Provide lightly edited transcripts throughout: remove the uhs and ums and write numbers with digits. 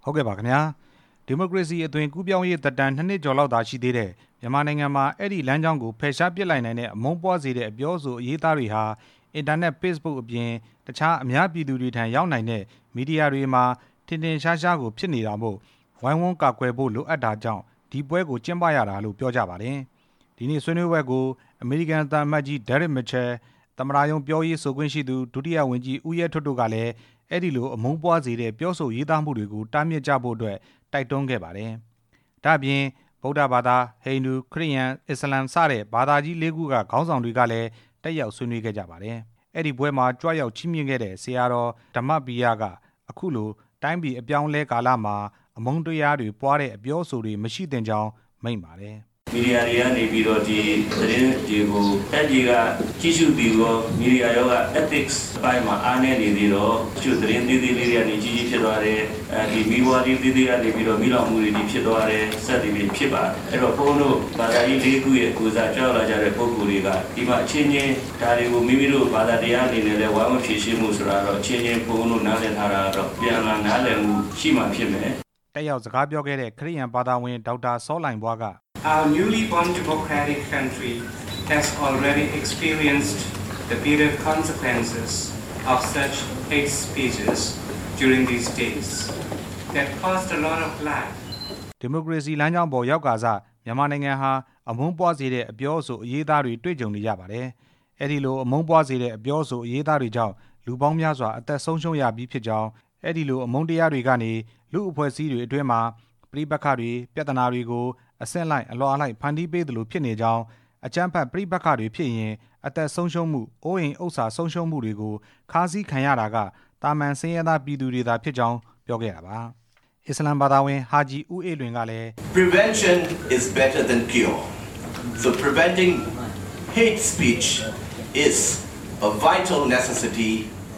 ဟုတ်ကဲ့ပါခင်ဗျာဒီမိုကရေစီအသွင်ကူးပြောင်းရေးသက်တမ်း2နှစ်ကျော်လောက်သာရှိသေးတဲ့မြန်မာနိုင်ငံမှာအဲ့ဒီလမ်းကြောင်းကိုဖယ်ရှားပစ်လိုက်နိုင်တဲ့အမုန်းပွားစေတဲ့အပြောဆိုအရေးသားတွေဟာအင်တာနက် Facebook အပြင်တခြားအများပြည်သူတွေထံရောက်နိုင်တဲ့မီဒီယာတွေမှာထင်ထင်ရှားရှားကိုဖြစ်နေတာမို့ဝိုင်းဝန်းကာကွယ်ဖို့လိုအပ်တာကြောင့်ဒီပွဲကိုကျင်းပရတာလို့ပြောကြပါတယ်ဒီနေ့ဆွေးနွေးပွဲကိုအမေရိကန်သံအမတ်ကြီး Derek Mitchell သမ္မတရုံးပြောရေးဆိုခွင့်ရှိသူဒုတိယဝန်ကြီးဦးရဲထွဋ်တို့ကလည်းအဲ့ဒီလိုအမုန်းပွားစေတဲ့ပြောဆိုရေးသားမှုတွေကိုတားမြစ်ကြဖို့အတွက်တိုက်တွန်းခဲ့ပါတယ်။ဒါ့အပြင်ဗုဒ္ဓဘာသာဟိန္ဒူခရစ်ယာန်အစ္စလာမ်စတဲ့ဘာသာကြီး၄ခုကခေါင်းဆောင်တွေကလည်းတက်ရောက်ဆွေးနွေးခဲ့ကြပါတယ်။အဲ့ဒီပွဲမှာကြွရောက်ချီးမြှင့်ခဲ့တဲ့ဆရာတော်ဓမ္မပီယကအခုလိုတိုင်းပြည်အပြောင်းလဲကာလမှာအမုန်းတရားတွေပွားတဲ့အပြောဆိုတွေမရှိသင့်ကြောင်းမိန့်ပါတယ်။မီဒီယာတွေကနေပြီးတော့ဒီသတင်းတွေကိုတက်ကြီးကကြီးစုပြီးတော့မီဒီယာရောက ethics အပိုင်းမှာအားနည်းနေသေးတော့ကျသတင်းသေးသေးလေးတွေကနေကြီးဖြစ်သွားတယ်ဒီမီဝါဒီသေးသေးကနေပြီးတော့မိလောင်မှုတွေဖြစ်သွားတယ်စက်တွေဖြစ်ပါတယ်အဲ့တော့ဘုန်းတို့ဘာသာရေး၄ခုရဲ့ကိုစားကြောက်လာကြတဲ့ပုံကိုယ်တွေကဒီမှာအချင်းချင်းဒါတွေကိုမိမိတို့ဘာသာတရားအနေနဲ့လည်းဝါမဖြည့်ရှင်းမှုဆိုတာတော့အချင်းချင်းဘုန်းတို့နားလည်ထားတာတော့ပြန်လာနားလည်မှုရှိမှဖြစ်မယ်တက်ရောက်စကားပြောခဲ့တဲ့ခရစ်ယာန်ဘာသာဝင်ဒေါက်တာစောလိုင်ဘွားက Our newly born democratic country has already experienced the bitter consequences of such hate speeches during these days that caused a lot of life. ဒီမိုကရေစီလမ်းကြောင်းပေါ်ရောက်ကစားမြန်မာနိုင်ငံဟာအမုန်းပွားစေတဲ့အပြောအဆိုအရေးသားတွေတွေ့ကြုံနေရပါတယ်။အဲ့ဒီလိုအမုန်းပွားစေတဲ့အပြောအဆိုအရေးသားတွေကြောင့်လူပေါင်းများစွာအသက်ဆုံးရှုံးရပြီးဖြစ်ကြောင်းအဲ့ဒီလိုအမုန်းတရားတွေကနေလူအဖွဲ့အစည်းတွေအတွင်းမှာပြိပက္ခတွေပြဿနာတွေကိုအဆင့်လိုက်အလွာလိုက်ဖန်တီးပေးသလိုဖြစ်နေကြောင်းအကြမ်းဖက်ပြိပက္ခတွေဖြစ်ရင်အသက်ဆုံးရှုံးမှုအိုးအိမ်ဥစ္စာဆုံးရှုံးမှုတွေကိုခါးစည်းခံရတာကတာမန်ဆင်းရဲသားပြည်သူတွေသာဖြစ်ကြောင်းပြောခဲ့တာပါအစ္စလာမ်ဘာသာဝင်ဟာဂျီဦးအေးလွင်ကလည်း Prevention is better than cure. So preventing hate speech is a vital necessity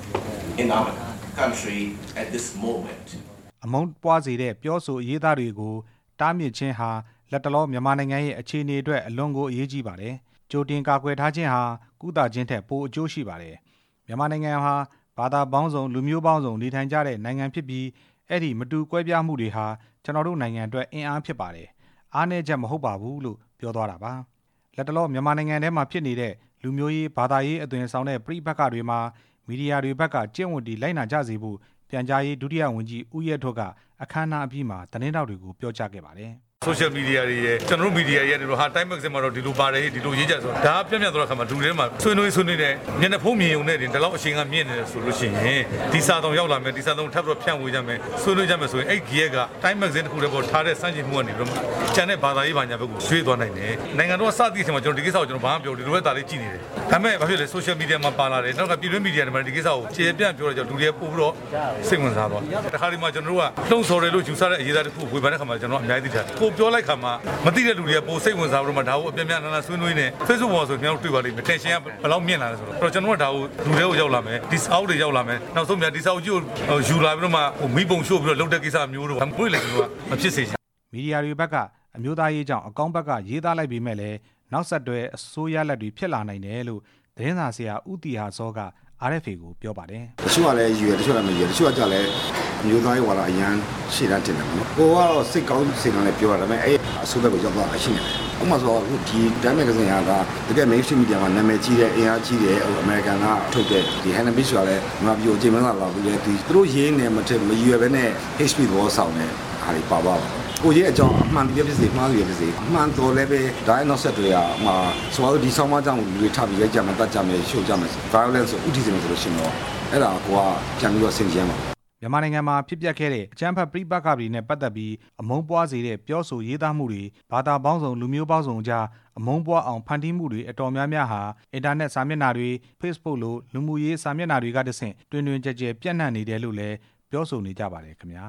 in our country at this moment. အမုန်းပွားစေတဲ့ပြောဆိုအရေးသားတွေကိုတားမြစ်ခြင်းဟာလက်တလောမြန်မာနိုင်ငံရဲ့အခြေအနေအတွက်အလွန်ကိုအရေးကြီးပါတယ်။ကြိုတင်ကာကွယ်ထားခြင်းဟာကုသခြင်းထက်ပိုအကျိုးရှိပါတယ်။မြန်မာနိုင်ငံဟာဘာသာပေါင်းစုံလူမျိုးပေါင်းစုံနေထိုင်ကြတဲ့နိုင်ငံဖြစ်ပြီးအဲ့ဒီမတူကွဲပြားမှုတွေဟာကျွန်တော်တို့နိုင်ငံအတွက်အင်အားဖြစ်ပါတယ်။အားနည်းချက်မဟုတ်ပါဘူးလို့ပြောသွားတာပါ။လက်တလောမြန်မာနိုင်ငံထဲမှာဖြစ်နေတဲ့လူမျိုးရေးဘာသာရေးအသွင်ဆောင်တဲ့ပြိပက္ခတွေမှာမီဒီယာတွေဘက်ကကျင့်ဝတ်တွေလိုက်နာကြစေဖို့ပြန်ကြားရေးဒုတိယဝန်ကြီးဦးရဲထွဋ်ကအခမ်းအနားအပြီးမှာသတင်းတောက်တွေကိုပြောကြားခဲ့ပါတယ် social media တွေရဲ့ကျွန်တော်တို့ media ရဲ့တို့ဟာ time magazine မှာတော့ဒီလိုပါတယ်ဒီလိုရေးကြဆိုဒါပြန့်သွားတဲ့အခါမှာလူတွေမှာဆွေးနွေးတဲ့မျက်နှာဖုံးမြင်ုံနဲ့ဒီလောက်အချိန်ကမြင့်နေတယ်ဆိုလို့ရှိရင်ဒီစာတောင်ရောက်လာမယ်ဒီစာတောင်ထပ်ပြီးတော့ဖြန့်ဝေကြမယ်ဆွေးနွေးကြမယ်ဆိုရင်အဲ့ gear က time magazine တစ်ခုတည်းပေါ်ထားတဲ့စမ်းချင်မှုကနေပြီးတော့ကျန်တဲ့ဘာသာရေးဘာညာဘက်ကိုရွှေ့သွားနိုင်တယ်နိုင်ငံတော်ကစသည့်အချိန်မှာကျွန်တော်ဒီကိစ္စကိုကျွန်တော်ဘာမှပြောဒီလိုပဲဒါလေးကြည့်နေတယ်ဒါပေမဲ့ဘာဖြစ်လဲ social media မှာပါလာတယ်နောက်ကပြည်တွင်း media တွေမှာဒီကိစ္စကိုခြေပြန့်ပြောတော့ကြောင့်လူတွေပို့ပြီးတော့စိတ်ဝင်စားသွားတခါဒီမှာကျွန်တော်တို့ကလှုံ့ဆော်တယ်လို့ယူဆတဲ့အရေးသားတစ်ခုဝေဖန်တဲ့ခါမှာကျွန်တော်အများကြီးသိတာကိုပြောလိုက်ခါမှာမသိတဲ့လူတွေကပိုစိတ်ဝင်စားပြီးတော့မှဒါကိုအပြင်းပြနာဆွေးနွေးနေ Facebook ပေါ်ဆိုကျွန်တော်တွေ့ပါလိမ့်မယ် tension ကဘယ်လောက်မြင့်လာလဲဆိုတော့ကျွန်တော်ကဒါကိုလူတွေကိုရောက်လာမယ်ဒီစာအုပ်တွေရောက်လာမယ်နောက်ဆုံးမြန်ဒီစာအုပ်ကြီးကိုယူလာပြီးတော့မှမိပုံရှို့ပြီးတော့လုပ်တဲ့ကိစ္စမျိုးတို့မပွင့်လေကျွန်တော်ကမဖြစ်စေချင်မီဒီယာတွေဘက်ကအမျိုးသားရေးကြောင့်အကောင့်ဘက်ကရေးသားလိုက်ပြီးမဲ့လည်းနောက်ဆက်တွဲအစိုးရလက်တွေဖြစ်လာနိုင်တယ်လို့သတင်းစာဆရာဦးတီဟာစောကRFA ကိုပြောပါတယ်တချို့ကလည်းရွယ်တချို့လည်းမရွယ်တချို့ကကြလည်းမျိုးသားရေးဝါဒအရန်ရှေ့တန်းတင်တယ်ပေါ့နော်။ကိုကတော့စိတ်ကောင်းစိတ်ကောင်းနဲ့ပြောတာဒါပေမဲ့အဲ့အဆိုးဘက်ကိုရောက်သွားတာရှိနေတယ်။ဥပမာဆိုဒီ Time Magazine ကတကယ် mainstream media မှာနာမည်ကြီးတဲ့အင်အားကြီးတဲ့ဟို American ကထုတ်တဲ့ဒီ Hannah Beach ကလည်းငါပြောအချိန်မှလာပြီးလေဒီသူတို့ရေးနေမှမရွယ်ပဲနဲ့ HP ဘောဆောင်တဲ့အားတွေပါပါကိုရဲ့အကြောင်းအမှန်တရားဖြစ်စေမှားရဖြစ်စေအမှန်တော်လည်းပဲဒါရဲ့နောက်ဆက်တွေကဆိုတော့ဒီဆောင်မကြောင့်လူတွေထပ်ပြီးရိုက်ကြမှာတတ်ကြမယ်ရှုပ်ကြမယ် violence ဥတီစင်ဆိုလို့ရှိရင်တော့အဲ့ဒါကိုကပြန်ပြီးတော့ဆင်ခြင်မှာမြန်မာနိုင်ငံမှာဖြစ်ပျက်ခဲ့တဲ့အကြမ်းဖက်ပြိပက္ခတွေနဲ့ပတ်သက်ပြီးအမုန်းပွားစေတဲ့ပြောဆိုရေးသားမှုတွေဘာသာပေါင်းစုံလူမျိုးပေါင်းစုံကြားအမုန်းပွားအောင်ဖန်တီးမှုတွေအတော်များများဟာအင်တာနက်စာမျက်နှာတွေ Facebook လိုလူမှုရေးစာမျက်နှာတွေကတဆင့်တွင်တွင်ကြဲကြဲပြန့်နှံ့နေတယ်လို့လည်းပြောဆိုနေကြပါတယ်ခင်ဗျာ